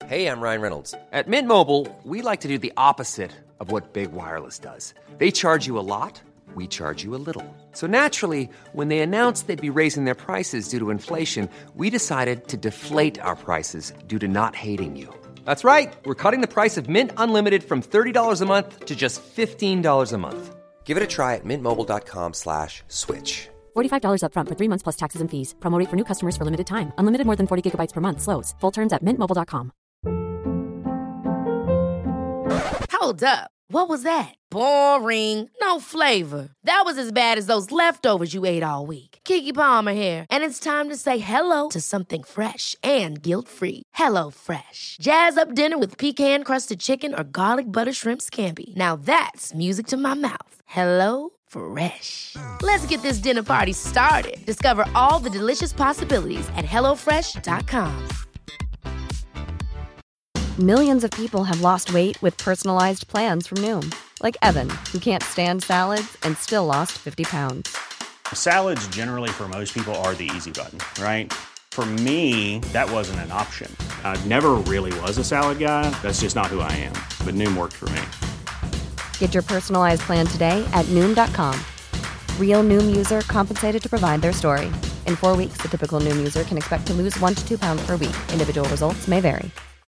Hey, I'm Ryan Reynolds. At Mint Mobile, we like to do the opposite of what Big Wireless does. They charge you a lot, we charge you a little. So naturally, when they announced they'd be raising their prices due to inflation, we decided to deflate our prices due to not hating you. That's right. We're cutting the price of Mint Unlimited from $30 a month to just $15 a month. Give it a try at mintmobile.com/switch. $45 up front for 3 months plus taxes and fees. Promo rate for new customers for limited time. Unlimited more than 40 gigabytes per month. Slows full terms at mintmobile.com. Hold up. What was that? Boring. No flavor. That was as bad as those leftovers you ate all week. Keke Palmer here. And it's time to say hello to something fresh and guilt-free. Hello Fresh. Jazz up dinner with pecan-crusted chicken or garlic butter shrimp scampi. Now that's music to my mouth. Hello Fresh. Let's get this dinner party started. Discover all the delicious possibilities at hellofresh.com. Millions of people have lost weight with personalized plans from Noom. Like Evan, who can't stand salads and still lost 50 pounds. Salads generally for most people are the easy button, right? For me, that wasn't an option. I never really was a salad guy. That's just not who I am. But Noom worked for me. Get your personalized plan today at Noom.com. Real Noom user compensated to provide their story. In 4 weeks, the typical Noom user can expect to lose 1 to 2 pounds per week. Individual results may vary.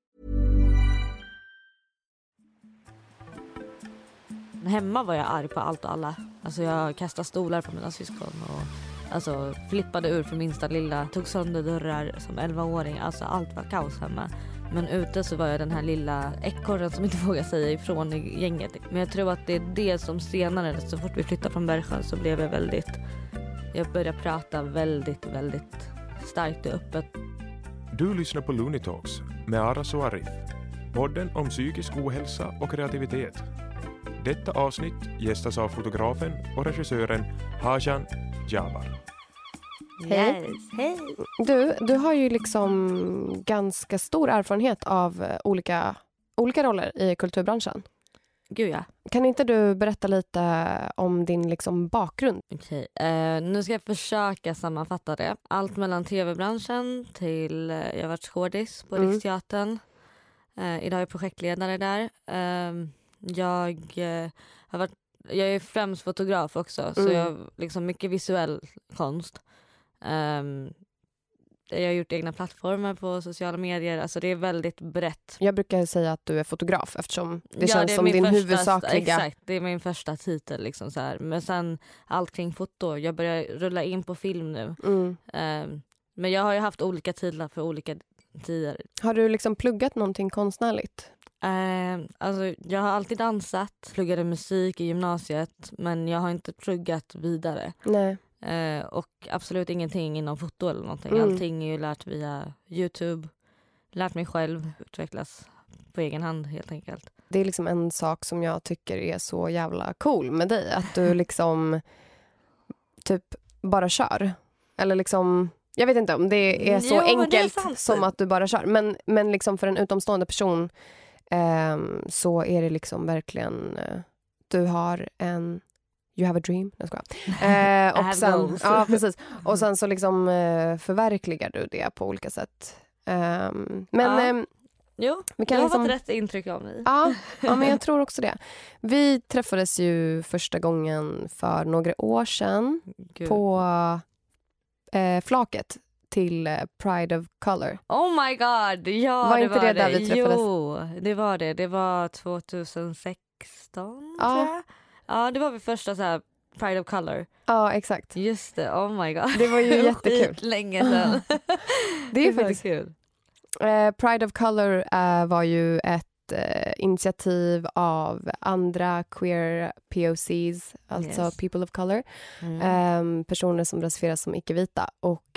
Hemma var jag arg på allt och alla. Alltså jag kastade stolar på mina syskon och alltså flippade ur för minsta lilla. Tog sönder dörrar som 11-åring. Alltså allt var kaos hemma. Men ute så var jag den här lilla ekorren som inte vågar säga ifrån i gänget. Men jag tror att det är det som senare, så fort vi flyttade från Bergsjön så blev jag började prata väldigt, väldigt starkt och öppet. Du lyssnar på Looney Talks med Aras och Arif. Podden om psykisk ohälsa och kreativitet. Detta avsnitt gästas av fotografen och regissören Hajan Jabar. Hej. Yes. Hej. Du har ju liksom ganska stor erfarenhet av olika roller i kulturbranschen. Gud ja. Kan inte du berätta lite om din liksom bakgrund? Okej, nu ska jag försöka sammanfatta det. Allt mellan tv-branschen till jag har varit skådis på Riksteatern. Idag är jag projektledare där. Jag är främst fotograf också, så jag har liksom mycket visuell konst. Jag har gjort egna plattformar på sociala medier, alltså det är väldigt brett. Jag brukar säga att du är fotograf eftersom det känns som din huvudsakliga... Exakt, det är min första titel liksom så här. Men sen allt kring foto, jag börjar rulla in på film nu. Men jag har ju haft olika titlar för olika tider. Har du liksom pluggat någonting konstnärligt? Alltså jag har alltid dansat, pluggade musik i gymnasiet, men jag har inte pluggat vidare. Nej. Och absolut ingenting inom foto eller någonting. Allting är ju lärt via YouTube. Lärt mig själv utvecklas på egen hand helt enkelt. Det är liksom en sak som jag tycker är så jävla cool med dig. Att du liksom typ bara kör. Eller liksom... Jag vet inte om det är så enkelt som att du bara kör. Men liksom för en utomstående person så är det liksom verkligen... du har en... You have a dream. Jag ska. Och sen, ja, precis. Och sen så liksom förverkligar du det på olika sätt. Jo, vi kan jag har liksom... fått rätt intryck av mig. Ja, men jag tror också det. Vi träffades ju första gången för några år sedan på flaket till Pride of Color. Oh my god, ja var inte det där vi träffades? Jo, det var det. Det var 2016 tror jag. Ja, det var vi första så här Pride of Color. Ja, exakt. Just det, oh my god. Det var ju jättekul. Länge sedan. Det är faktiskt kul. Pride of Color var ju ett initiativ av andra queer POCs, alltså people of color. Personer som rasifieras som icke-vita och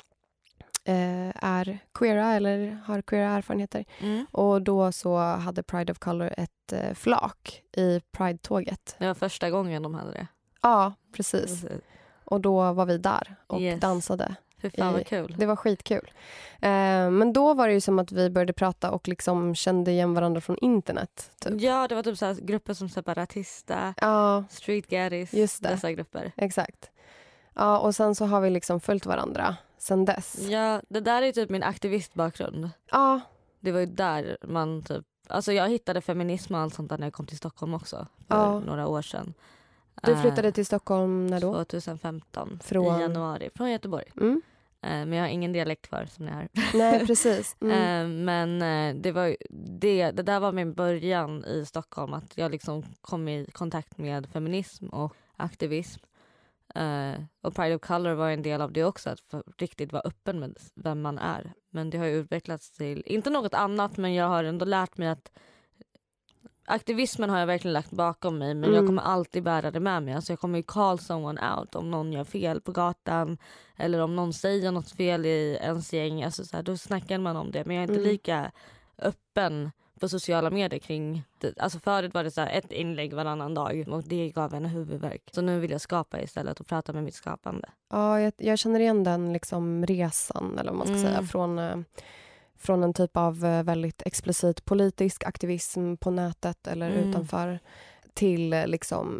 är queera eller har queera erfarenheter. Och då så hade Pride of Color ett flak i Pride-tåget. Det var första gången de hade det. Ja, precis. Och då var vi där och dansade. Fy fan vad kul. Det var skitkul. Men då var det ju som att vi började prata och liksom kände igen varandra från internet. Typ. Ja, det var typ så här grupper som Separatista, Street Gaddis, dessa grupper. Exakt. Ja, och sen så har vi liksom följt varandra sen dess. Ja, det där är typ min aktivistbakgrund. Ja. det var ju där man typ, alltså jag hittade feminism och allt sånt där när jag kom till Stockholm också för några år sedan. Du flyttade till Stockholm när då? 2015 från... i januari, från Göteborg. Men jag har ingen dialekt kvar som ni hör. Nej, precis. Men det där var min början i Stockholm, att jag liksom kom i kontakt med feminism och aktivism. Och Pride of Color var en del av det också, att riktigt vara öppen med vem man är. Men det har ju utvecklats till, inte något annat, men jag har ändå lärt mig att aktivismen har jag verkligen lagt bakom mig, men jag kommer alltid bära det med mig. Alltså jag kommer ju call someone out om någon gör fel på gatan, eller om någon säger något fel i ens gäng. Alltså så här, då snackar man om det, men jag är inte lika öppen på sociala medier kring det. Alltså förut var det så här ett inlägg varannan dag och det gav en huvudvärk. Så nu vill jag skapa istället och prata med mitt skapande. Ja, jag känner igen den liksom resan, eller vad man ska säga, från en typ av väldigt explicit politisk aktivism på nätet eller utanför, till liksom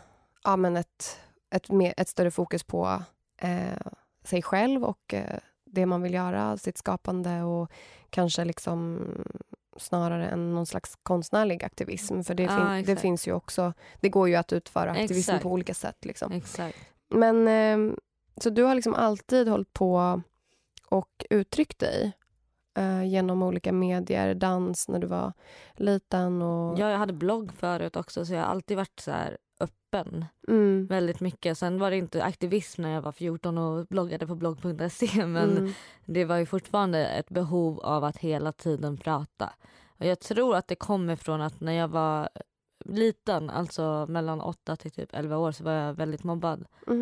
ett större fokus på sig själv och det man vill göra, sitt skapande, och kanske liksom snarare än någon slags konstnärlig aktivism, för det finns ju också, det går ju att utföra aktivism på olika sätt liksom. Exakt. Men så du har liksom alltid hållit på och uttryckt dig genom olika medier, dans när du var liten och... Ja, jag hade blogg förut också, så jag har alltid varit så här öppen väldigt mycket. Sen var det inte aktivism när jag var 14 och bloggade på blogg.se, men det var ju fortfarande ett behov av att hela tiden prata. Och jag tror att det kommer från att när jag var liten, alltså mellan 8 till typ 11 år, så var jag väldigt mobbad.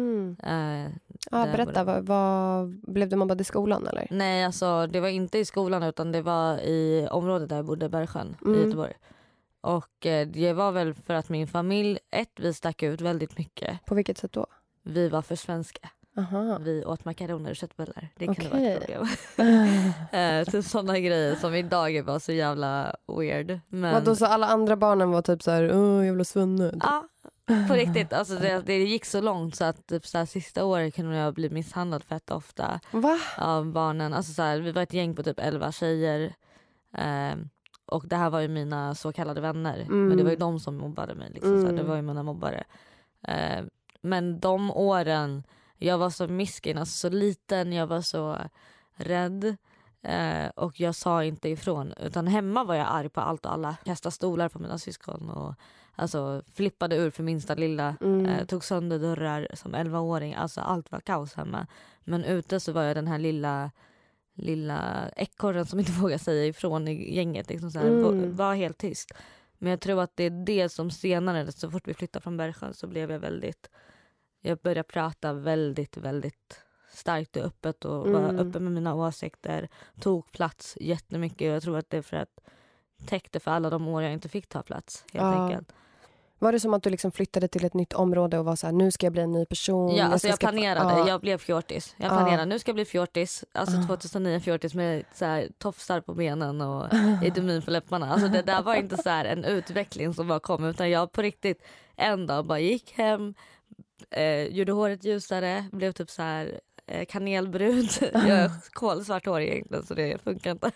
Berätta, vad blev du mobbad i skolan eller? Nej, alltså det var inte i skolan, utan det var i området där jag bodde, Bergsjön i Göteborg. Och det var väl för att min familj, vi stack ut väldigt mycket. På vilket sätt då? Vi var för svenska. Aha. Vi åt makaroner och köttbullar. Det kunde vara ett problem. Typ sådana grejer som idag var så jävla weird. Men... Vadå, så alla andra barnen var typ så här, jävla svunne? Ja, på riktigt. Alltså det gick så långt så att typ så här, sista året kunde jag bli misshandlad fett ofta. Va? Av barnen. Alltså så här, vi var ett gäng på typ 11 tjejer. Och det här var ju mina så kallade vänner. Men det var ju de som mobbade mig. Liksom, så här, det var ju mina mobbare. Men de åren, jag var så miskin, alltså så liten, jag var så rädd. Och jag sa inte ifrån. Utan hemma var jag arg på allt och alla. Kastade stolar på mina syskon och alltså flippade ur för minsta lilla. Tog sönder dörrar som 11-åring. Alltså allt var kaos hemma. Men ute så var jag den här lilla ekorren som inte vågar säga ifrån i gänget. Liksom så här, var helt tyst. Men jag tror att det är det som senare, så fort vi flyttade från Bergsjön, så blev jag började prata väldigt, väldigt starkt och öppet och var öppen med mina åsikter. Tog plats jättemycket. Jag tror att det är för att täckte för alla de år jag inte fick ta plats, helt enkelt. Var det som att du liksom flyttade till ett nytt område och var så här, nu ska jag bli en ny person? Ja, alltså jag planerade. Jag blev fjortis. Jag planerade, nu ska jag bli fjortis. Alltså 2009 fjortis med så här tofsar på benen och edemin på läpparna. Alltså det där var inte så här en utveckling som bara kom, utan jag på riktigt en dag bara gick hem, gjorde håret ljusare, blev typ så här kanelbrun. Jag har kolsvart hår egentligen, så det funkar inte.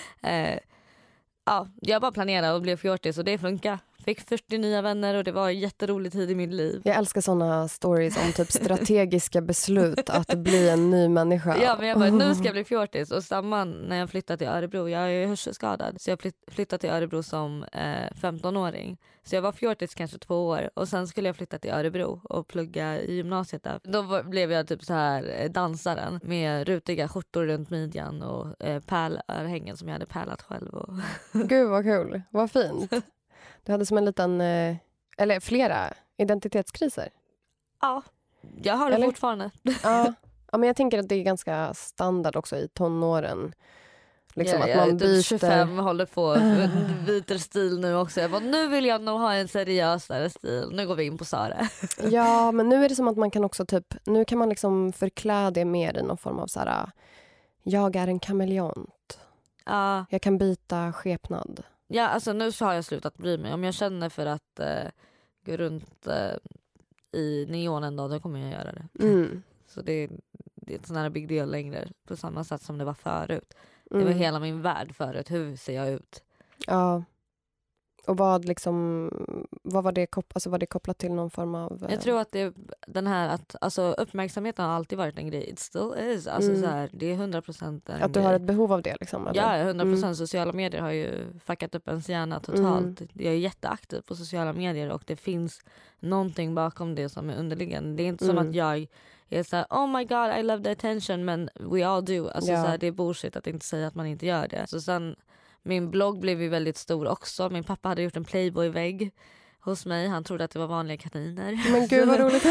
Jag bara planerade och blev fjortis och det funkar. Fick 40 nya vänner och det var en jätterolig tid i mitt liv. Jag älskar såna stories om typ strategiska beslut att bli en ny människa. Ja, men jag bara, nu ska jag bli fjortis. Och samma när jag flyttade till Örebro. Jag är ju hörselskadad. Så jag flyttade till Örebro som 15-åring. Så jag var fjortis kanske 2 år. Och sen skulle jag flytta till Örebro och plugga i gymnasiet där. Då blev jag typ så här dansaren med rutiga skjortor runt midjan och pärlörhängen som jag hade pärlat själv. Och Gud vad kul, vad fint. Du hade som en liten, eller flera identitetskriser. Ja, jag har det fortfarande. Ja, men jag tänker att det är ganska standard också i tonåren. Liksom att man byter. 25 håller på, byter stil nu också. Jag bara, nu vill jag nog ha en seriösare stil. Nu går vi in på Sara. Ja, men nu är det som att man kan också typ, nu kan man liksom förklä det mer i någon form av så här, jag är en kameleont. Ja. Jag kan byta skepnad. Ja, alltså nu så har jag slutat bry mig. Om jag känner för att gå runt i neonen då kommer jag göra det. Så det är inte sån här big deal längre på samma sätt som det var förut. Det var hela min värld förut. Hur ser jag ut? Ja. Och vad var det kopplat till någon form av... Jag tror att den här att alltså, uppmärksamheten har alltid varit en grej. It still is. Alltså, så här, det är 100% en att du grej. har ett behov av det liksom? Eller? Ja, 100%. Sociala medier har ju fuckat upp ens hjärna totalt. Jag är jätteaktiv på sociala medier och det finns någonting bakom det som är underliggande. Det är inte som att jag är såhär, oh my god, I love the attention, men we all do. Alltså, så här, det är bullshit att inte säga att man inte gör det. Så sen, min blogg blev ju väldigt stor också. Min pappa hade gjort en Playboy-vägg hos mig. Han trodde att det var vanliga kaniner. Men gud vad roligt.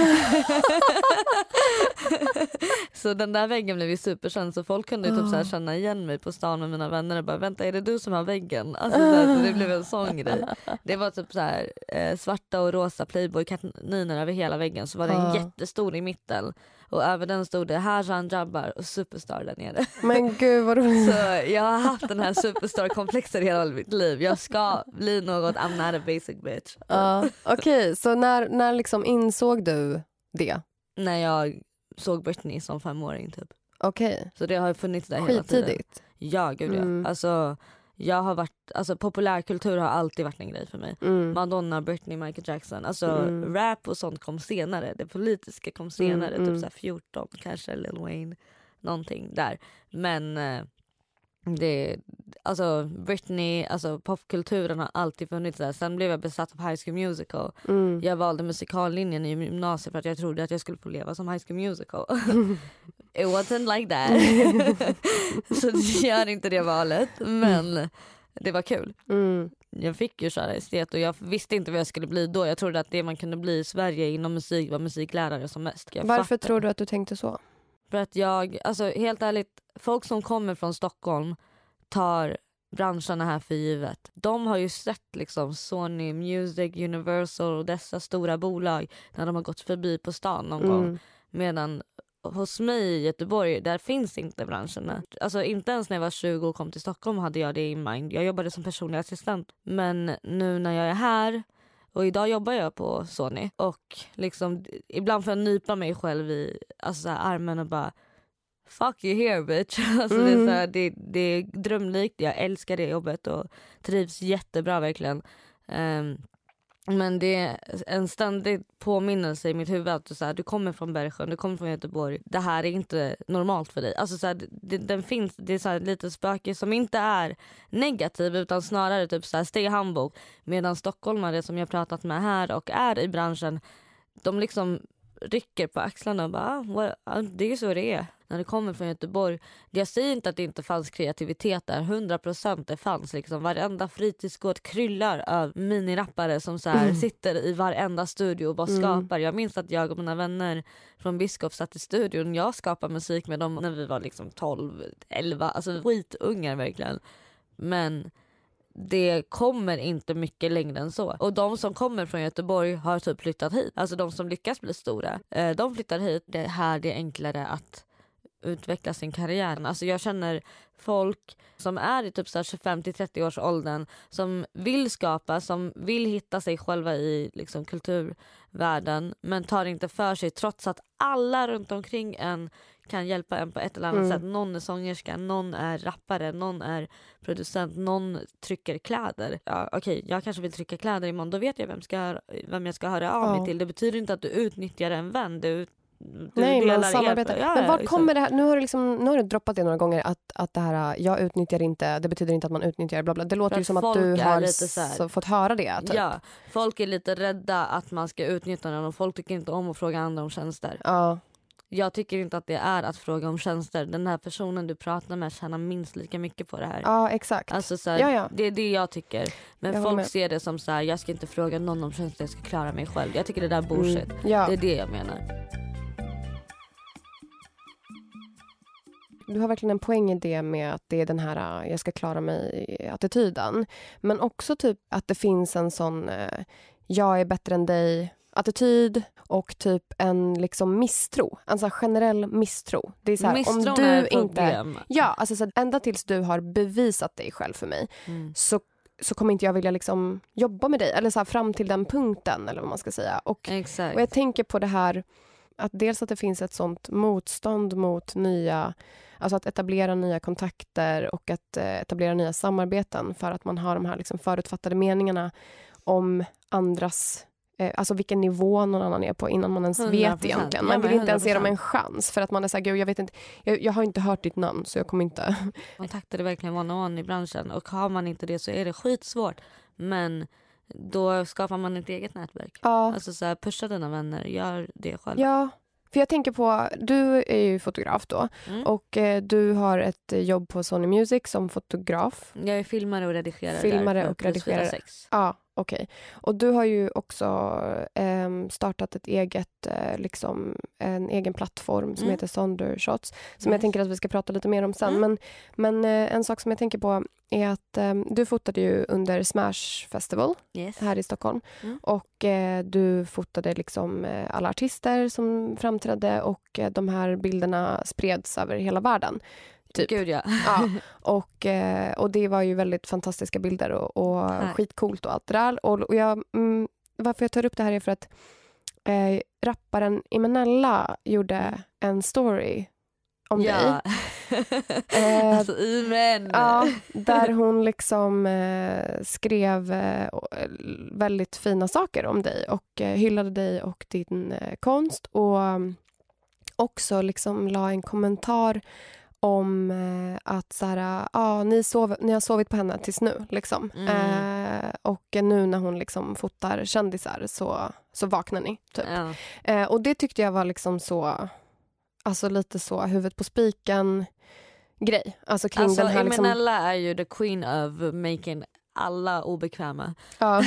Så den där väggen blev ju superkänd. Så folk kunde typ så här känna igen mig på stan med mina vänner och bara, vänta, är det du som har väggen? Alltså, så det blev en sån grej. Det var typ så här svarta och rosa Playboy-kaniner över hela väggen. Så var det en jättestor i mitten. Och över den stod det Hajan Jabbar och Superstar där nere. Men gud vad roligt. Så jag har haft den här Superstar-komplexen hela mitt liv. Jag ska bli något, I'm not a basic bitch. Okej, så när liksom insåg du det? När jag såg Britney som 5-åring typ. Okej. Så det har funnits där hela tiden. Skittidigt. Ja, gud ja. Alltså, jag har varit, alltså populärkultur har alltid varit en grej för mig. Madonna, Britney, Michael Jackson. Alltså rap och sånt kom senare. Det politiska kom senare. Typ så här 14 kanske, Lil Wayne. Någonting där. Men det, alltså Britney, alltså popkulturen har alltid funnits där. Sen blev jag besatt av High School Musical. Jag valde musikallinjen i gymnasiet för att jag trodde att jag skulle få leva som High School Musical. It wasn't like that. Så jag gör inte det valet. Men det var kul. Jag fick ju köra estet och jag visste inte vad jag skulle bli då. Jag trodde att det man kunde bli i Sverige inom musik var musiklärare som mest. Varför tror du att du tänkte så? För att jag, alltså helt ärligt, folk som kommer från Stockholm tar branscherna här för givet. De har ju sett liksom Sony Music, Universal och dessa stora bolag när de har gått förbi på stan någon gång. Medan hos mig i Göteborg, där finns inte branscherna. Alltså inte ens när jag var 20 och kom till Stockholm hade jag det i mind. Jag jobbade som personlig assistent. Men nu när jag är här, och idag jobbar jag på Sony, och liksom ibland får jag nypa mig själv i alltså, armen och bara fuck you here bitch. Alltså, det är så här, det är drömlikt. Jag älskar det jobbet och trivs jättebra verkligen. Men det är en ständig påminnelse i mitt huvud att så här, du kommer från Bergsjön, du kommer från Göteborg. Det här är inte normalt för dig. Alltså, så här, den finns, det är så här, lite spöke som inte är negativ utan snarare typ så här, stay humble. Medan stockholmare som jag pratat med här och är i branschen, de liksom rycker på axlarna och bara det är så det är. När det kommer från Göteborg, jag säger inte att det inte fanns kreativitet där, 100% det fanns liksom, varenda fritidsgård kryllar av minirappare som så här sitter i varenda studio och bara skapar. Jag minns att jag och mina vänner från Biskop satt i studion, jag skapade musik med dem när vi var liksom 12, 11, alltså skitungar verkligen. Men det kommer inte mycket längre än så. Och de som kommer från Göteborg har typ flyttat hit. Alltså de som lyckas bli stora, de flyttar hit. Det här det är enklare att utveckla sin karriär. Alltså jag känner folk som är i typ 25-30 års åldern som vill skapa, som vill hitta sig själva i liksom kulturvärlden, men tar inte för sig trots att alla runt omkring en kan hjälpa en på ett eller annat sätt. Någon är sångerska, någon är rappare, någon är producent, någon trycker kläder. Ja, okej, jag kanske vill trycka kläder imorgon, då vet jag vem jag ska höra av mig till. Det betyder inte att du utnyttjar en vän, nej, man samarbetar. Men var kommer det här? Nu har du droppat det några gånger att det här, jag utnyttjar inte, det betyder inte att man utnyttjar bla bla. Det låter ju som att du har fått höra det typ. Ja, folk är lite rädda att man ska utnyttja den och folk tycker inte om att fråga andra om tjänster. Ja. Jag tycker inte att det är att fråga om tjänster. Den här personen du pratar med tjänar minst lika mycket på det här. Ja, exakt. Alltså, så här, det är det jag tycker. Men folk ser det som så här, jag ska inte fråga någon om tjänster, jag ska klara mig själv. Jag tycker det där är bullshit. Ja. Det är det jag menar. Du har verkligen en poäng i det med att det är den här jag ska klara mig attityden. Men också typ att det finns en sån jag är bättre än dig attityd och typ en liksom misstro. Alltså generell misstro. Det är så här, misstron om du är ett inte problem. Ja, alltså så ända tills du har bevisat dig själv för mig så kommer inte jag vilja liksom jobba med dig eller så här, fram till den punkten eller vad man ska säga. Och jag tänker på det här att dels att det finns ett sånt motstånd mot nya, alltså att etablera nya kontakter och att etablera nya samarbeten för att man har de här liksom förutfattade meningarna om andras, alltså vilken nivå någon annan är på innan man ens vet egentligen. Man vill inte ens ge dem en chans för att man är så här, gud, jag vet inte, jag har inte hört ditt namn så jag kommer inte. Kontakter är verkligen one-on-one i branschen och har man inte det så är det skitsvårt. Men då skapar man ett eget nätverk. Ja. Alltså så här, pusha dina vänner, gör det själv. Ja, för jag tänker på, du är ju fotograf då och du har ett jobb på Sony Music som fotograf. Jag är filmare och redigerare. Ja, okej. Och du har ju också startat ett eget, liksom en egen plattform som heter Sondershots som jag tänker att vi ska prata lite mer om sen. Men en sak som jag tänker på är att du fotade ju under Smash Festival här i Stockholm. Och du fotade liksom alla artister som framträdde och de här bilderna spreds över hela världen. Typ. Gud, ja. Ja. Och det var ju väldigt fantastiska bilder och skitcoolt och allt det där. Och jag, varför jag tar upp det här är för att rapparen Imenella gjorde en story om dig. Alltså Imen. Ja, där hon liksom skrev väldigt fina saker om dig och hyllade dig och din konst och också liksom la en kommentar om att så här, ni har sovit på henne tills nu liksom. Och nu när hon liksom fotar kändisar så vaknar ni typ. Och det tyckte jag var liksom så, alltså lite så huvudet på spiken grej. Alltså kring den här liksom... Imenella är ju the queen of making alla obekväma. Ja.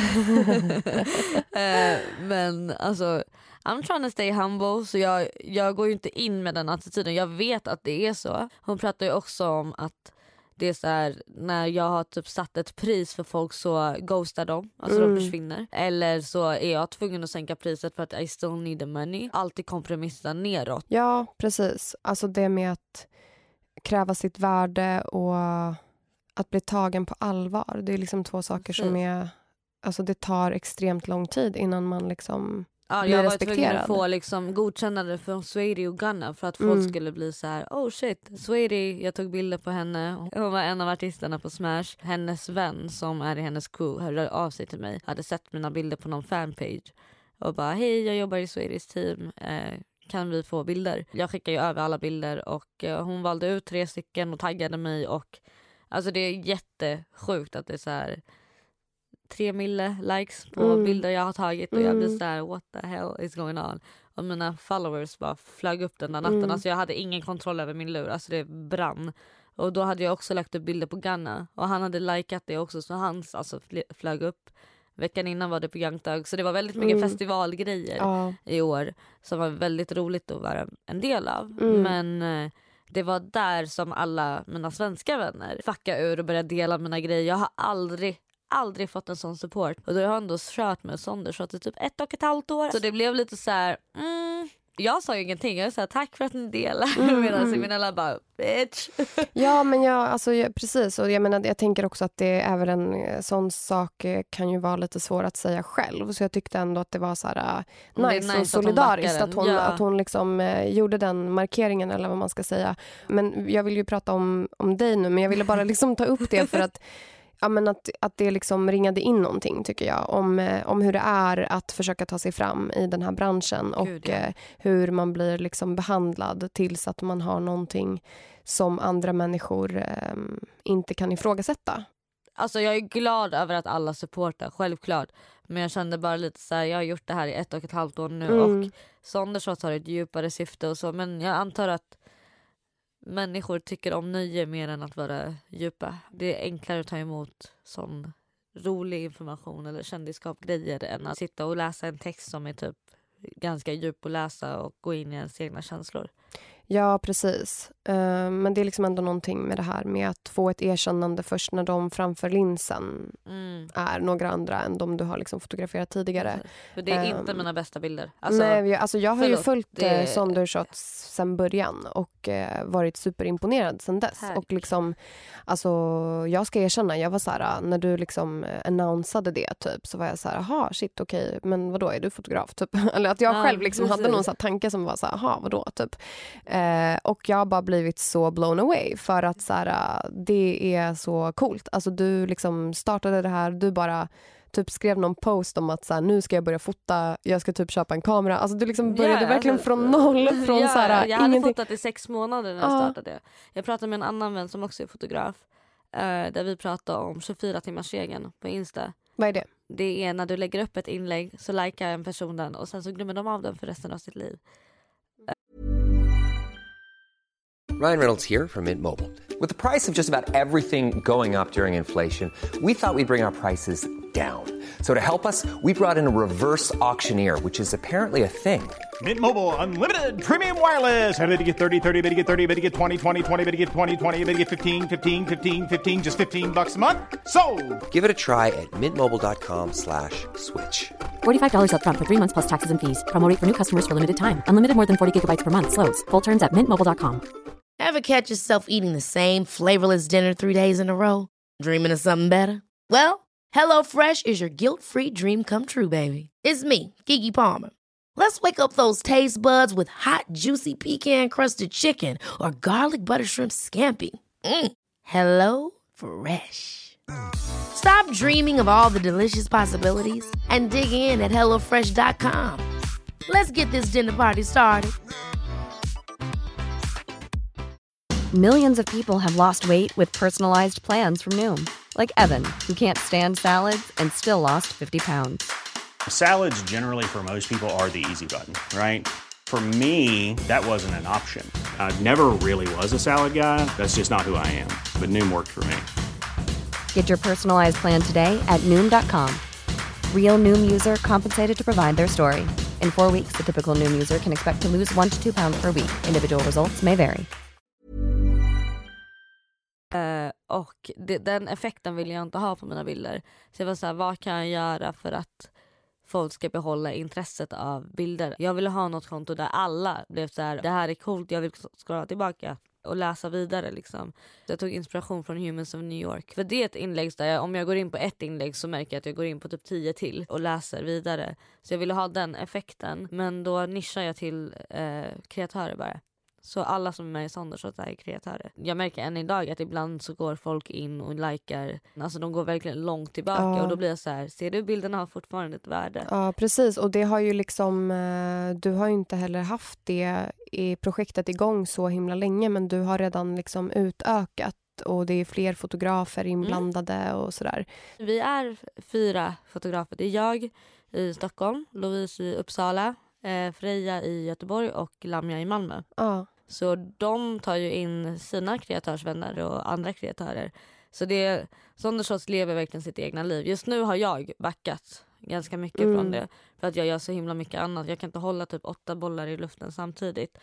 Men alltså I'm trying to stay humble, så jag går ju inte in med den attityden. Jag vet att det är så. Hon pratar ju också om att det är så här, när jag har typ satt ett pris för folk så ghostar de, alltså de försvinner. Eller så är jag tvungen att sänka priset för att I still need the money. Alltid kompromissa neråt. Ja, precis. Alltså det med att kräva sitt värde och att bli tagen på allvar. Det är liksom två saker som är, alltså det tar extremt lång tid innan man liksom blir respekterad. Jag var tvungen att få liksom godkännande från Sweetie och Gunna för att folk skulle bli så här: oh shit, Sweetie, jag tog bilder på henne. Hon var en av artisterna på Smash. Hennes vän som är i hennes crew hörde av sig till mig. Hade sett mina bilder på någon fanpage och bara, hej, jag jobbar i Sweeties team. Kan vi få bilder? Jag skickade ju över alla bilder och hon valde ut 3 stycken och taggade mig och alltså det är jättesjukt att det är så här 3 mille likes på bilder jag har tagit och jag blir så här, what the hell is going on? Och mina followers bara flög upp den där natten. Alltså jag hade ingen kontroll över min lur, alltså det brann. Och då hade jag också lagt upp bilder på Gunna och han hade likat det också, så hans alltså flög upp. Veckan innan var det på Young Thug, så det var väldigt mycket festivalgrejer i år som var väldigt roligt att vara en del av. Men det var där som alla mina svenska vänner fuckade ur och började dela mina grejer. Jag har aldrig fått en sån support. Och då har jag ändå kört med Sondershots i typ 1,5 år. Så det blev lite så här. Jag sa ju ingenting. Jag sa tack för att ni delar. Medan Imenella bara, bitch. Ja, men precis. Och jag menar, jag tänker också att det är väl en sån sak kan ju vara lite svår att säga själv. Så jag tyckte ändå att det var så här nice och solidariskt att hon liksom gjorde den markeringen, eller vad man ska säga. Men jag vill ju prata om dig nu, men jag ville bara liksom ta upp det för att ja, men att det liksom ringade in någonting, tycker jag, om hur det är att försöka ta sig fram i den här branschen och hur man blir liksom behandlad tills att man har någonting som andra människor inte kan ifrågasätta. Alltså jag är glad över att alla supportar, självklart. Men jag kände bara lite så här, jag har gjort det här i 1,5 år nu och Sondershots har ett djupare syfte och så, men jag antar att människor tycker om nöje mer än att vara djupa. Det är enklare att ta emot sån rolig information eller kändisskapsgrejer än att sitta och läsa en text som är typ ganska djup att läsa och gå in i ens egna känslor. Ja, precis. Men det är liksom ändå någonting med det här med att få ett erkännande först när de framför linsen är några andra än de du har liksom fotograferat tidigare. För det är inte mina bästa bilder. Jag har ju följt Sondershots sen början och varit superimponerad sen dess. Tack. Och liksom, alltså, jag ska erkänna, jag var så här, när du liksom annonsade det typ, så var jag så här, aha, shit, okej, men vadå, är du fotograf typ? Eller att jag själv liksom hade någon så här tanke som var så här, aha, vadå typ? Och jag har bara blivit så blown away för att så här, det är så coolt. Alltså du liksom startade det här, du bara typ skrev någon post om att så här, nu ska jag börja fota, jag ska typ köpa en kamera. Alltså du liksom började verkligen från noll. Från så här, jag hade fotat i 6 månader när jag startade. Jag pratade med en annan vän som också är fotograf. Där vi pratade om 24-timmarsregeln på Insta. Vad är det? Det är när du lägger upp ett inlägg så likar en person den och sen så glömmer de av den för resten av sitt liv. Ryan Reynolds here from Mint Mobile. With the price of just about everything going up during inflation, we thought we'd bring our prices down. So to help us, we brought in a reverse auctioneer, which is apparently a thing. Mint Mobile Unlimited Premium Wireless. How to get 30, 30, bit to get 30, bit to get 20, 20, 20, bit to get 20, 20, bit to get 15, 15, 15, 15, just $15 a month? Sold! Give it a try at mintmobile.com/switch. $45 up front for 3 months plus taxes and fees. Promo rate for new customers for limited time. Unlimited more than 40 gigabytes per month. Slows full terms at mintmobile.com. Ever catch yourself eating the same flavorless dinner 3 days in a row? Dreaming of something better? Well, HelloFresh is your guilt-free dream come true, baby. It's me, Keke Palmer. Let's wake up those taste buds with hot, juicy pecan-crusted chicken or garlic butter shrimp scampi. Hello Fresh. Stop dreaming of all the delicious possibilities and dig in at HelloFresh.com. Let's get this dinner party started. Millions of people have lost weight with personalized plans from Noom. Like Evan, who can't stand salads and still lost 50 pounds. Salads generally for most people are the easy button, right? For me, that wasn't an option. I never really was a salad guy. That's just not who I am. But Noom worked for me. Get your personalized plan today at Noom.com. Real Noom user compensated to provide their story. In 4 weeks, the typical Noom user can expect to lose 1 to 2 pounds per week. Individual results may vary. Och den effekten vill jag inte ha på mina bilder. Så jag var så här, vad kan jag göra för att folk ska behålla intresset av bilder? Jag ville ha något konto där alla blev så här, det här är coolt, jag vill scrolla tillbaka och läsa vidare liksom. Så jag tog inspiration från Humans of New York. För det är ett inlägg där om jag går in på ett inlägg så märker jag att jag går in på typ 10 till och läser vidare. Så jag ville ha den effekten. Men då nischar jag till kreatörer bara. Så alla som är med i Sondershots är kreatörer. Jag märker än idag att ibland så går folk in och likar. Alltså de går verkligen långt tillbaka. Och då blir jag så här, ser du bilderna har fortfarande ett värde? Ja, precis. Och det har ju liksom, du har ju inte heller haft det i projektet igång så himla länge. Men du har redan liksom utökat. Och det är fler fotografer inblandade och sådär. Vi är 4 fotografer. Det är jag i Stockholm, Louise i Uppsala, Freja i Göteborg och Lamja i Malmö. Ja. Så de tar ju in sina kreatörsvänner och andra kreatörer. Så Sondershots lever verkligen sitt egna liv. Just nu har jag backat ganska mycket från det. För att jag gör så himla mycket annat. Jag kan inte hålla typ 8 bollar i luften samtidigt.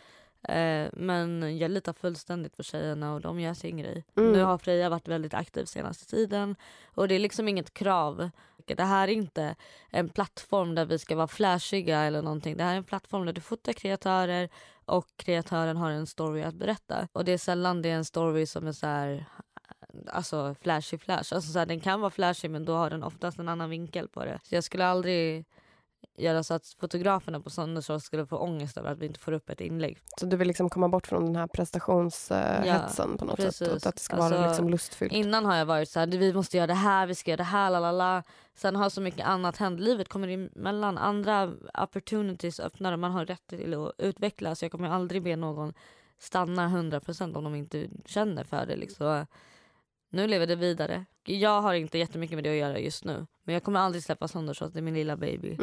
Men jag litar fullständigt på tjejerna och de gör sin grej. Nu har Freja varit väldigt aktiv senaste tiden. Och det är liksom inget krav. Det här är inte en plattform där vi ska vara flashiga eller någonting. Det här är en plattform där du fotar kreatörer och kreatören har en story att berätta. Och det är sällan det är en story som är så här, alltså flashy. Alltså så här, den kan vara flashy men då har den oftast en annan vinkel på det. Så jag skulle aldrig göra så att fotograferna på Sondershots skulle få ångest över att vi inte får upp ett inlägg. Så du vill liksom komma bort från den här prestationshetsen på något sätt? Och att det ska vara liksom lustfyllt? Innan har jag varit så här, vi måste göra det här, vi ska göra det här, lalala. Sen har så mycket annat hänt. Livet kommer emellan, andra opportunities öppnar och man har rätt till att utvecklas. Så jag kommer aldrig be någon stanna 100% om de inte känner för det. Liksom. Nu lever det vidare. Jag har inte jättemycket med det att göra just nu. Men jag kommer aldrig släppa Sondershots, det är min lilla baby.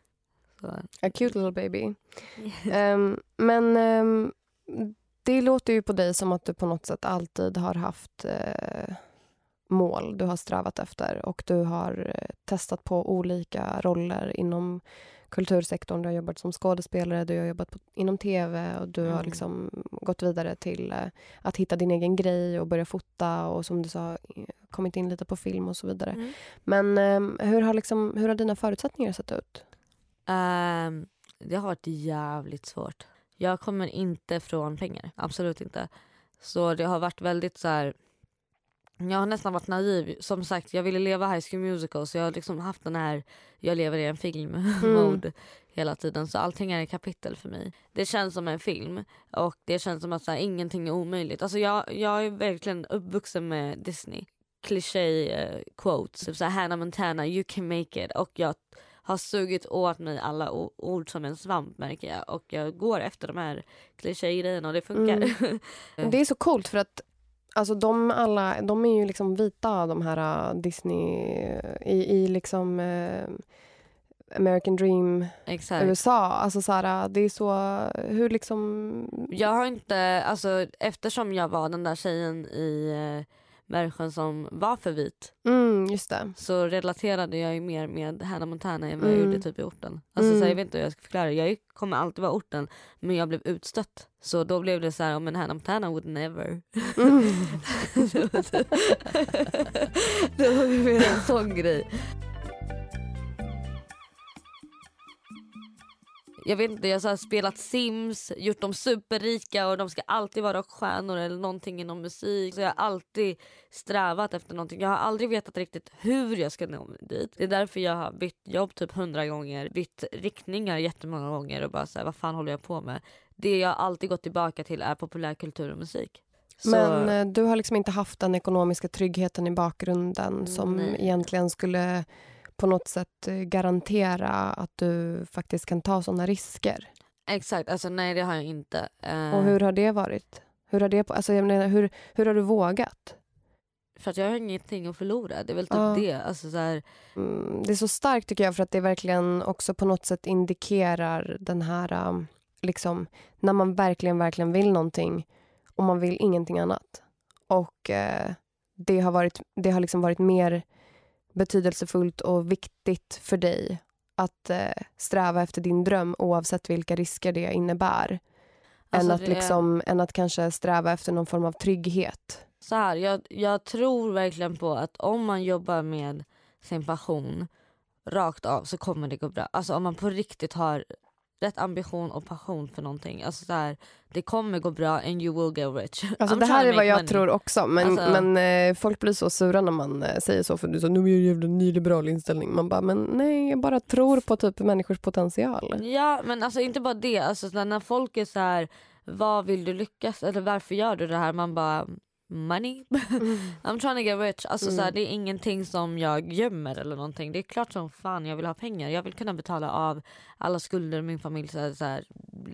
A cute little baby. Men det låter ju på dig som att du på något sätt alltid har haft mål du har strävat efter. Och du har testat på olika roller inom kultursektorn. Du har jobbat som skådespelare, du har jobbat inom tv och du har liksom gått vidare till att hitta din egen grej och börja fota och som du sa kommit in lite på film och så vidare. Men hur har dina förutsättningar sett ut? Det har varit jävligt svårt. Jag kommer inte från pengar, absolut inte. Så det har varit väldigt så här. Jag har nästan varit naiv. Som sagt, jag ville leva High School Musical. Så jag har liksom haft den här, jag lever i en film-mode hela tiden. Så allting är ett kapitel för mig. Det känns som en film. Och det känns som att så här, ingenting är omöjligt. Alltså jag är verkligen uppvuxen med Disney. Cliché quotes. Typ så här, Hannah Montana, you can make it. Och jag har sugit åt mig alla ord som en svamp, märker jag. Och jag går efter de här kliché-grejerna och det funkar. Det är så coolt för att alltså de är ju liksom vita, de här Disney i liksom American Dream. Exakt. USA. Alltså så här, det är så, hur liksom. Jag har inte, alltså eftersom jag var den där tjejen i version som var för vit. Just det. Så relaterade jag ju mer med Hannah Montana än vad jag gjorde typ i orten. Alltså så jag vet inte hur jag ska förklara. Jag kommer alltid vara orten, men jag blev utstött. Så då blev det så här, men Hannah Montana would never. Det var ju mer en sån grej. Jag vet inte, jag har spelat Sims, gjort dem superrika och de ska alltid vara rockstjärnor eller någonting inom musik. Så jag har alltid strävat efter någonting. Jag har aldrig vetat riktigt hur jag ska nå dit. Det är därför jag har bytt jobb typ 100 gånger, bytt riktningar jättemånga gånger och bara så här, vad fan håller jag på med? Det jag alltid gått tillbaka till är populärkultur och musik. Men du har liksom inte haft den ekonomiska tryggheten i bakgrunden som egentligen skulle på något sätt garantera att du faktiskt kan ta sådana risker. Exakt, alltså nej det har jag inte. Och hur har det varit? Hur har det, alltså jag menar, hur har du vågat? För att jag har ingenting att förlora, det är väl typ det. Alltså så här. Det är så starkt tycker jag för att det verkligen också på något sätt indikerar den här liksom, när man verkligen vill någonting och man vill ingenting annat. Och det har liksom varit mer betydelsefullt och viktigt för dig att sträva efter din dröm oavsett vilka risker det innebär. Alltså än att kanske sträva efter någon form av trygghet. Så här, jag tror verkligen på att om man jobbar med sin passion rakt av så kommer det gå bra. Alltså om man på riktigt har rätt ambition och passion för någonting. Alltså så här, det kommer gå bra and you will get rich. Alltså det här är vad jag tror också. Men folk blir så sura när man säger så. För du sa, nu är jag en jävla nyliberal inställning. Man bara, men nej, jag bara tror på typ människors potential. Ja, men alltså inte bara det. Alltså när folk är så här, vad vill du lyckas? Eller varför gör du det här? Man bara, money. I'm trying to get rich. Alltså så här, det är ingenting som jag gömmer eller någonting. Det är klart som fan jag vill ha pengar. Jag vill kunna betala av alla skulder min familj så här,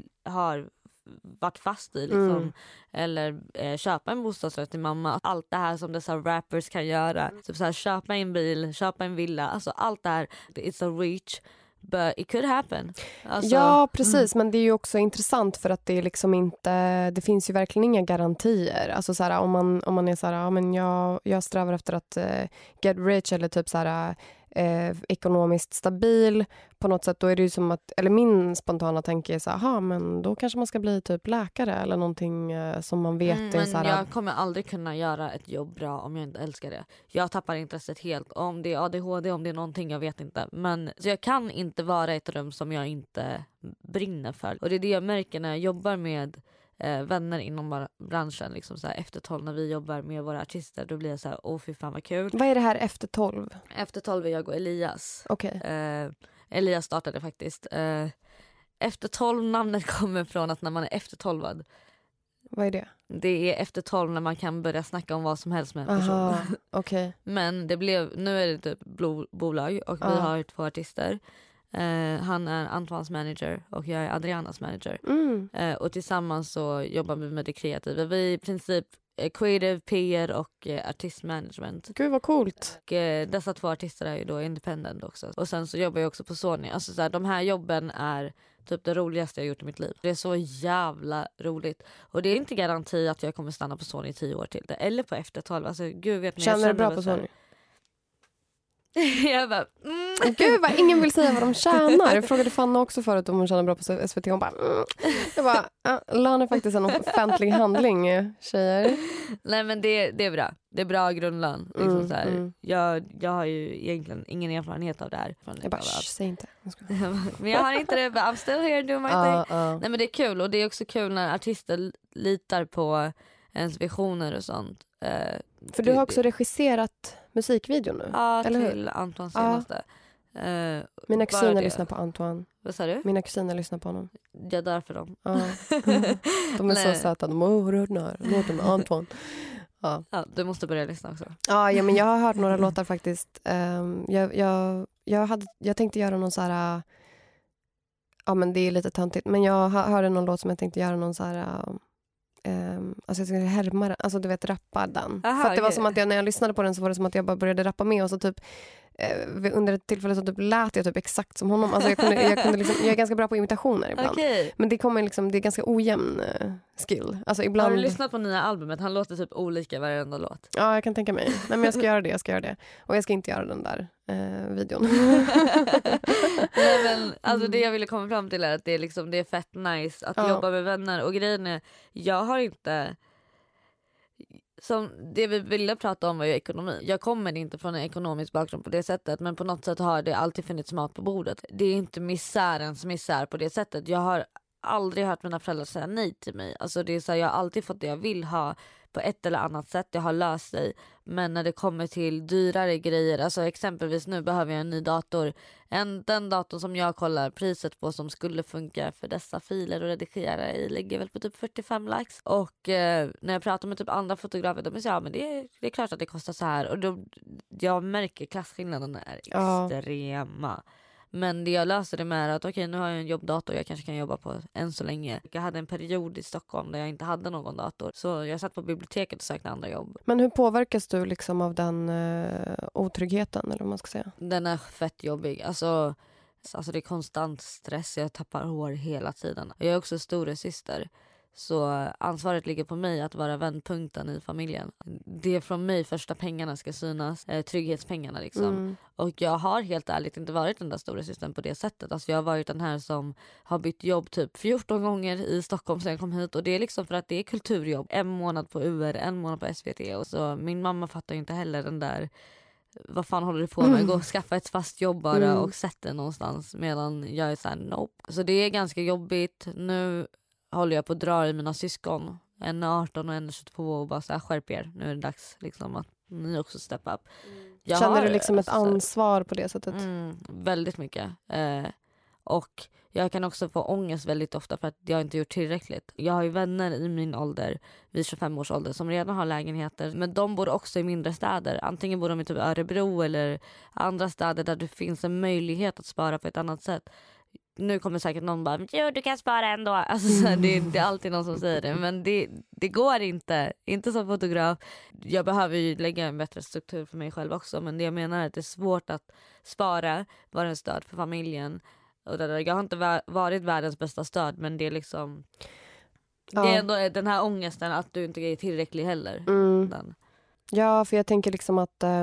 har varit fast i liksom. Eller köpa en bostadsrätt till mamma. Allt det här som dessa rappers kan göra. Typ så här, köpa en bil, köpa en villa. Alltså allt det här, it's a reach. But it could happen. Alltså, ja, precis. Men det är ju också intressant för att det är liksom inte, det finns ju verkligen inga garantier. Alltså så här, om man är så här, ja, men jag strävar efter att get rich eller typ så här ekonomiskt stabil på något sätt, då är det ju som att, eller min spontana tanke är så här, men då kanske man ska bli typ läkare eller någonting som man vet är men så här. Jag kommer aldrig kunna göra ett jobb bra om jag inte älskar det. Jag tappar intresset helt, om det är ADHD, om det är någonting, jag vet inte. Men så jag kan inte vara i ett rum som jag inte brinner för. Och det är det jag märker när jag jobbar med vänner inom branschen liksom så här, efter 12 när vi jobbar med våra artister, då blir jag så här, fy fan vad kul. Vad är det här efter 12? Efter 12 är jag och Elias. Okej. Elias startade faktiskt. Efter 12 namnet kommer från att när man är efter 12. Vad är det? Det är efter 12 när man kan börja snacka om vad som helst med en person. Okay. Men nu är det typ bolag och vi har 2 artister. Han är Antoines manager och jag är Adrianas manager. Och tillsammans så jobbar vi med det kreativa. Vi är i princip creative, PR och artistmanagement. Gud vad coolt. Och dessa 2 artister är ju då independent också. Och sen så jobbar jag också på Sony. Alltså så här, de här jobben är typ det roligaste jag gjort i mitt liv. Det är så jävla roligt. Och det är inte garanti att jag kommer stanna på Sony 10 år till. Eller på efter 12. Alltså gud vet ni. Känner du bra på Sony? Jag bara, Gud vad ingen vill säga vad de tjänar. Jag frågade Fanna också förut om hon tjänar bra på SVT. Hon bara, jag bara, lön är faktiskt en offentlig handling, tjejer. Nej men det är bra. Det är bra grundlön. Liksom så här. Jag har ju egentligen ingen erfarenhet av det här. Jag bara, säg inte. Men jag har inte det. I'm still here doing my thing. Nej men det är kul. Och det är också kul när artister litar på ens visioner och sånt. För du har också regisserat musikvideon nu. Ja, eller till Antoine senaste. Mina kusiner lyssnar på Antoine. Vad sa du? Mina kusiner lyssnar på honom. Jag dör för dem. De är så söta. De har oerhört nära. Låter med Antoine. Ja, du måste börja lyssna också. Ja, men jag har hört några låtar faktiskt. Jag tänkte göra någon så här... Ja, men det är lite töntigt. Men jag hörde någon låt som jag tänkte göra någon så här... Alltså jag skulle härma den. Alltså du vet, rappa den. För att det var som att när jag lyssnade på den så var det som att jag bara började rappa med. Och så typ under ett tillfälle så typ lät jag typ exakt som honom. Alltså jag kunde liksom, jag är ganska bra på imitationer ibland. Okay. Men det kommer liksom, det är ganska ojämn skill. Alltså ibland... Har du lyssnat på nya albumet? Han låter typ olika varenda låt. Ja, jag kan tänka mig. Nej, men jag ska göra det. Och jag ska inte göra den där videon. Nej, men alltså det jag ville komma fram till är att det är liksom, det är fett nice att jobba med vänner. Och grejen är, jag har inte... Som det vi ville prata om var ju ekonomi. Jag kommer inte från en ekonomisk bakgrund på det sättet, men på något sätt har det alltid funnits mat på bordet. Det är inte misärens misär på det sättet. Jag har aldrig hört mina föräldrar säga nej till mig. Alltså det är så här, jag har alltid fått det jag vill ha på ett eller annat sätt. Det har löst sig. Men när det kommer till dyrare grejer, alltså exempelvis nu behöver jag en ny dator. Den datorn som jag kollar priset på som skulle funka för dessa filer och redigera i ligger väl på typ 45 lax. Och när jag pratar med typ andra fotografer, de säger men det är klart att det kostar så här. Och då, jag märker klasskillnaden är extrema. Men det jag löser det med är att okej, nu har jag en jobbdator jag kanske kan jobba på än så länge. Jag hade en period i Stockholm där jag inte hade någon dator. Så jag satt på biblioteket och sökte andra jobb. Men hur påverkas du liksom av den otryggheten eller vad man ska säga? Den är fett jobbig. Alltså det är konstant stress. Jag tappar hår hela tiden. Jag är också storasyster. Så ansvaret ligger på mig att vara vändpunkten i familjen. Det är från mig första pengarna ska synas. Trygghetspengarna liksom. Och jag har helt ärligt inte varit den där stora systern på det sättet. Alltså jag har varit den här som har bytt jobb typ 14 gånger i Stockholm sedan jag kom hit. Och det är liksom för att det är kulturjobb. 1 månad på UR, 1 månad på SVT. Och så min mamma fattar ju inte heller den där... Vad fan håller du på med? Gå och skaffa ett fast jobb bara och sätt det någonstans. Medan jag är såhär, nope. Så det är ganska jobbigt. Nu håller jag på att dra i mina syskon. En är 18 och en är 22 och bara såhär, skärp er. Nu är det dags liksom att ni också step up. Känner du liksom ett ansvar på det sättet? Väldigt mycket. Och jag kan också få ångest väldigt ofta för att jag inte gjort tillräckligt. Jag har ju vänner i min ålder, vid 25 års ålder, som redan har lägenheter. Men de bor också i mindre städer. Antingen bor de i typ Örebro eller andra städer där det finns en möjlighet att spara på ett annat sätt. Nu kommer säkert någon bara, jo du kan spara ändå. Alltså, så här, det är alltid någon som säger det. Men det går inte. Inte som fotograf. Jag behöver ju lägga en bättre struktur för mig själv också. Men det jag menar är att det är svårt att spara, vara en stöd för familjen. Och jag har inte varit världens bästa stöd, men det är liksom... Det är ändå den här ångesten att du inte är tillräcklig heller. Ja, för jag tänker liksom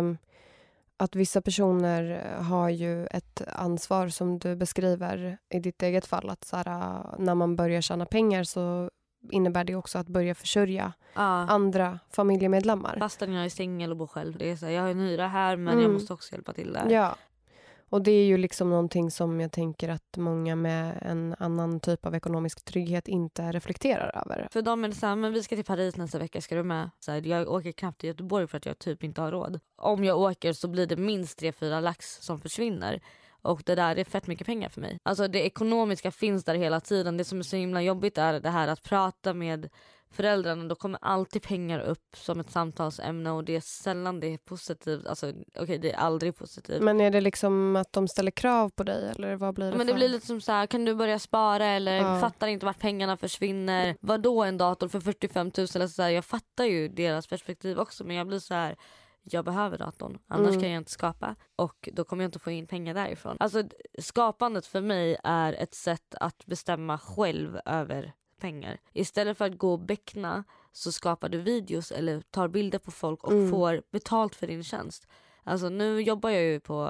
att vissa personer har ju ett ansvar som du beskriver i ditt eget fall. Att så här, när man börjar tjäna pengar så innebär det också att börja försörja andra familjemedlemmar. Fastän jag är singel och bor själv. Det är så här, jag har en hyra här men jag måste också hjälpa till där. Ja. Och det är ju liksom någonting som jag tänker att många med en annan typ av ekonomisk trygghet inte reflekterar över. För de är det så här, men vi ska till Paris nästa vecka, ska du med? Så här, jag åker knappt till Göteborg för att jag typ inte har råd. Om jag åker så blir det minst 3-4 lax som försvinner. Och det där är fett mycket pengar för mig. Alltså det ekonomiska finns där hela tiden. Det som är så himla jobbigt är det här att prata med föräldrarna. Då kommer alltid pengar upp som ett samtalsämne och det är sällan det är positivt. Alltså okej, det är aldrig positivt. Men är det liksom att de ställer krav på dig eller vad blir det? Men det blir lite som så här, kan du börja spara eller fattar inte vart pengarna försvinner. Vadå en dator för 45 000 eller så här, jag fattar ju deras perspektiv också, men jag blir så här, jag behöver datorn, annars kan jag inte skapa. Och då kommer jag inte få in pengar därifrån. Alltså skapandet för mig är ett sätt att bestämma själv över pengar. Istället för att gå och beckna så skapar du videos eller tar bilder på folk och får betalt för din tjänst. Alltså nu jobbar jag ju på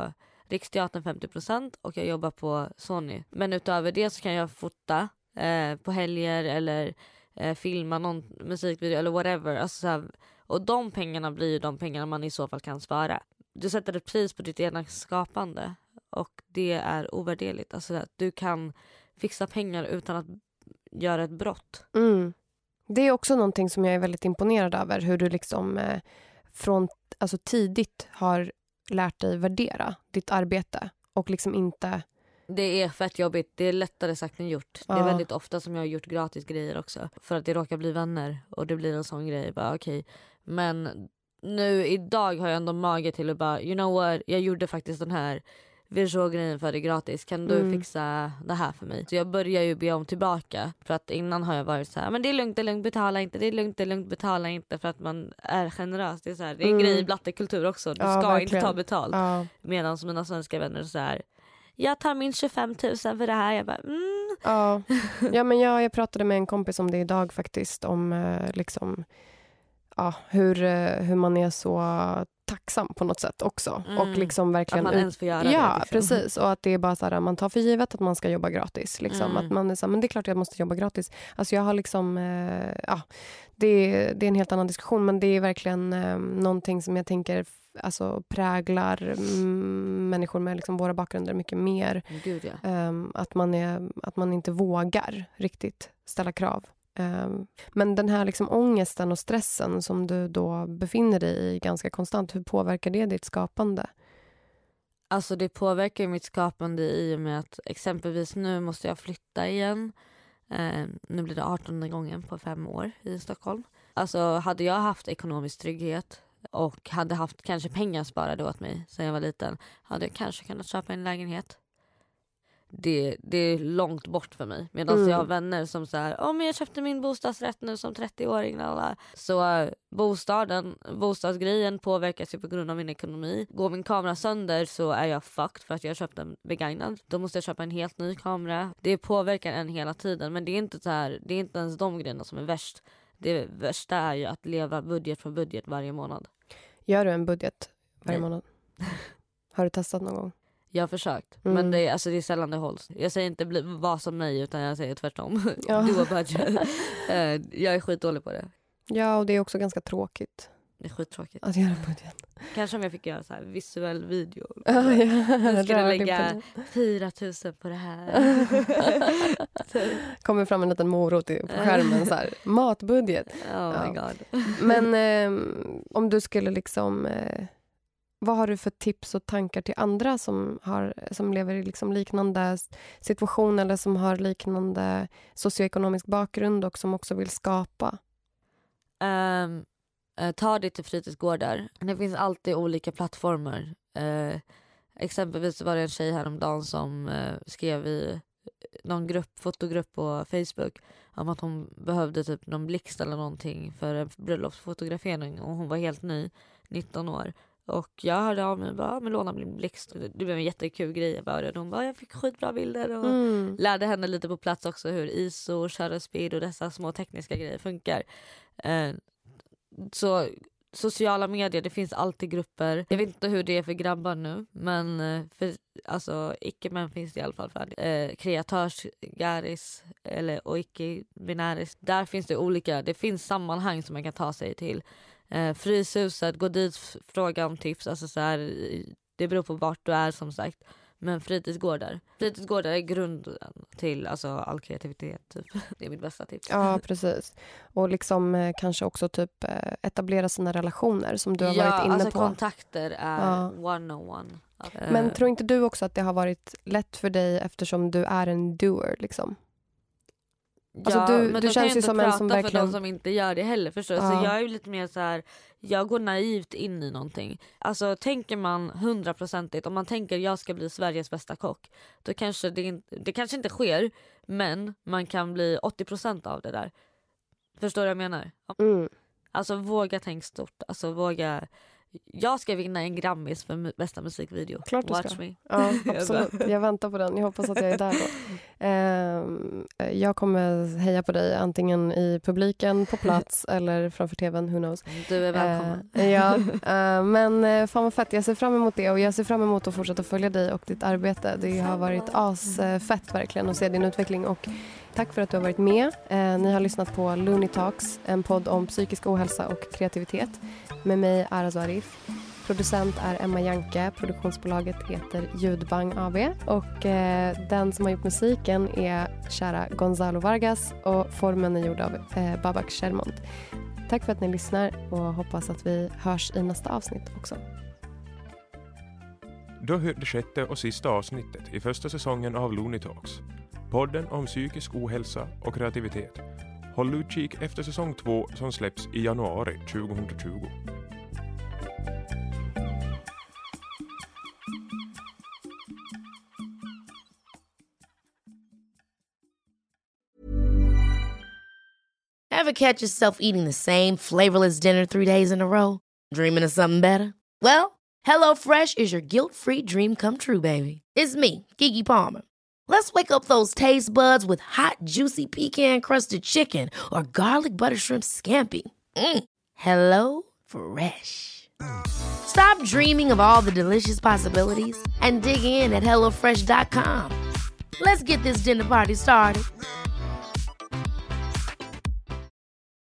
Riksteatern 50% och jag jobbar på Sony. Men utöver det så kan jag fota på helger eller filma någon musikvideo eller whatever. Alltså så här, och de pengarna blir ju de pengarna man i så fall kan spara. Du sätter ett pris på ditt egna skapande och det är ovärderligt. Alltså att du kan fixa pengar utan att göra ett brott. Det är också någonting som jag är väldigt imponerad över. Hur du liksom från tidigt har lärt dig värdera ditt arbete och liksom inte... Det är fett jobbigt. Det är lättare sagt än gjort. Det är väldigt ofta som jag har gjort gratis grejer också. För att det råkar bli vänner. Och det blir en sån grej. Okej. Men nu idag har jag ändå mage till att bara, you know what? Jag gjorde faktiskt den här visual-grejen för det gratis. Kan du fixa det här för mig? Så jag börjar ju be om tillbaka. För att innan har jag varit så här, men det är lugnt, betala inte. Det är lugnt, betala inte. För att man är generös. Det är, så här, det är en grej i blattekultur också. Du ska verkligen inte ta betalt. Medan mina svenska vänner är så här, jag tar min 25 000 för det här. Jag bara, men jag pratade med en kompis om det idag faktiskt. Om liksom, hur man är så tacksam på något sätt också. Och liksom verkligen... Att man ens får göra det. Ja, liksom. Precis. Och att det är bara så här, man tar för givet att man ska jobba gratis. Liksom. Att man är så här, men det är klart att jag måste jobba gratis. Alltså jag har liksom... det är en helt annan diskussion. Men det är verkligen någonting som jag tänker präglar människor med liksom våra bakgrunder mycket mer. Gud, ja. Att man inte vågar riktigt ställa krav. Men den här liksom ångesten och stressen som du då befinner dig i ganska konstant, hur påverkar det ditt skapande? Alltså det påverkar mitt skapande i och med att exempelvis nu måste jag flytta igen. Nu blir det 18:e gången på 5 år i Stockholm. Alltså hade jag haft ekonomisk trygghet och hade haft kanske pengar sparade åt mig sedan jag var liten, hade jag kanske kunnat köpa en lägenhet. Det är långt bort för mig. Medan jag har vänner som så här, men jag köpte min bostadsrätt nu som 30-åring. Så bostadsgrejen påverkas ju på grund av min ekonomi. Går min kamera sönder så är jag fucked för att jag köpte en begagnad. Då måste jag köpa en helt ny kamera. Det påverkar en hela tiden. Men det är inte så här, det är inte ens de grejerna som är värst. Det värsta är ju att leva budget för budget varje månad. Gör du en budget varje månad? Har du testat någon gång? Jag har försökt, men det är sällan det hålls. Jag säger inte var som mig, utan jag säger tvärtom. Du har budget. Jag är skitdålig på det. Ja, och det är också ganska tråkigt. Det är skittråkigt. Att göra budget. Kanske om jag fick göra så här visuell video. Jag skulle lägga 4 000 på det här. Kommer fram en liten morot på skärmen så här. Matbudget. Oh my god. Men om du skulle liksom... vad har du för tips och tankar till andra som lever i liksom liknande situation eller som har liknande socioekonomisk bakgrund och som också vill skapa? Ta det till fritidsgårdar. Det finns alltid olika plattformar. Exempelvis var det en tjej häromdagen som skrev i någon fotogrupp på Facebook om att hon behövde typ någon blixt eller någonting för en bröllopsfotografering och hon var helt ny, 19 år. Och jag hörde av mig och bara, men låna min blixt. Det blev en jättekul grej. Hon bara, jag fick skitbra bilder och lärde henne lite på plats också hur ISO, shutter speed och dessa små tekniska grejer funkar. Så sociala medier, det finns alltid grupper. Jag vet inte hur det är för grabbar nu, men för icke-män finns det i alla fall för kreatörsgaris och icke-binäris. Där finns det finns sammanhang som man kan ta sig till. Fryshuset, gå dit, fråga om tips. Alltså så här, det beror på vart du är som sagt. Men fritidsgårdar är grunden till all kreativitet typ. Det är mitt bästa tips. Ja, precis. Och liksom kanske också typ etablera sina relationer som du har varit inne på. Kontakter är 101. Men tror inte du också att det har varit lätt för dig eftersom du är en doer liksom? Ja, men du känns ju som en som verkligen... för de som inte gör det heller, förstår. Så jag är ju lite mer så här, jag går naivt in i någonting. Alltså tänker man 100%, om man tänker jag ska bli Sveriges bästa kock, då kanske det kanske inte sker, men man kan bli 80% av det där. Förstår du vad jag menar? Alltså våga tänka stort, alltså våga Jag ska vinna en Grammis för bästa musikvideo. Klart du Watch ska. me. Ja, absolut. Jag väntar på den. Jag hoppas att jag är där då. Jag kommer heja på dig antingen i publiken, på plats eller framför tvn, who knows. Du är välkommen. Men fan vad fett. Jag ser fram emot det och jag ser fram emot att fortsätta följa dig och ditt arbete. Det har varit asfett verkligen att se din utveckling och tack för att du har varit med. Ni har lyssnat på Looney Talks, en podd om psykisk ohälsa och kreativitet. Med mig, Aras och Arif. Producent är Emma Janke. Produktionsbolaget heter Ljudbang AB. Och den som har gjort musiken är kära Gonzalo Vargas. Och formen är gjord av Babak Shermont. Tack för att ni lyssnar och hoppas att vi hörs i nästa avsnitt också. Då hörde det sjätte och sista avsnittet i första säsongen av Looney Talks. Podden om psykisk ohälsa och kreativitet. Håll utkik efter säsong 2 som släpps i januari 2020. Ever catch yourself eating the same flavorless dinner 3 days in a row? Dreaming of something better? Well, HelloFresh is your guilt-free dream come true, baby. It's me, Keke Palmer. Let's wake up those taste buds with hot, juicy pecan-crusted chicken or garlic butter shrimp scampi. Hello Fresh. Stop dreaming of all the delicious possibilities and dig in at HelloFresh.com. Let's get this dinner party started.